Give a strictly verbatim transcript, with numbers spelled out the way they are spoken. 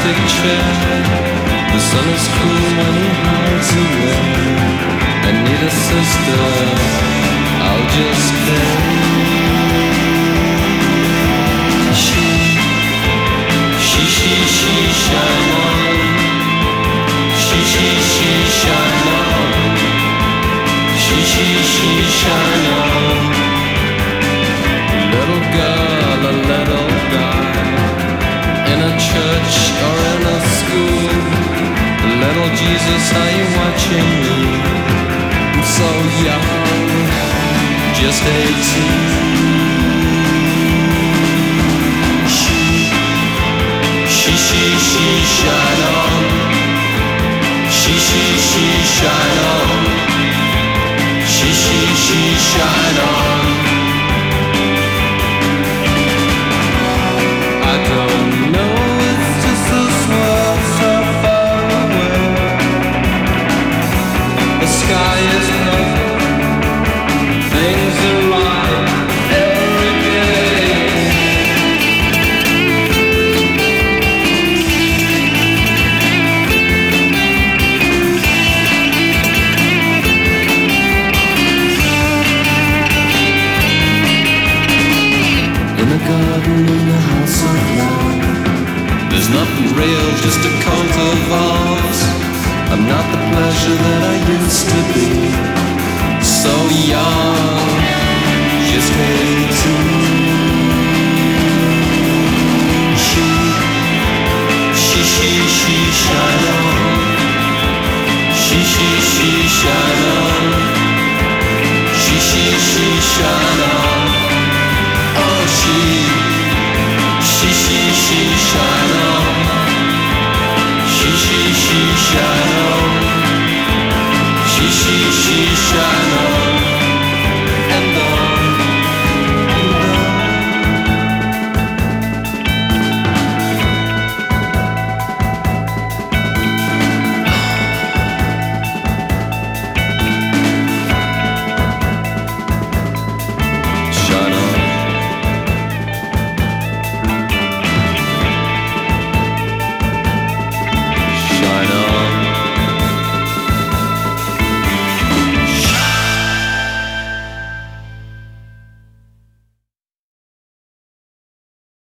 plastic chair. The sun is cool when he hides away. I need a sister, I'll just pay. She, she, she, she, shine on. She, she, she, shine on. She, she, she, shine on. Little girl, a little guy, in a church or in a school. Little Jesus, are you watching me? I'm so young, just eighteen. She, she, she, she, shine on. She, she, she, shine on. She, she, she, shine on.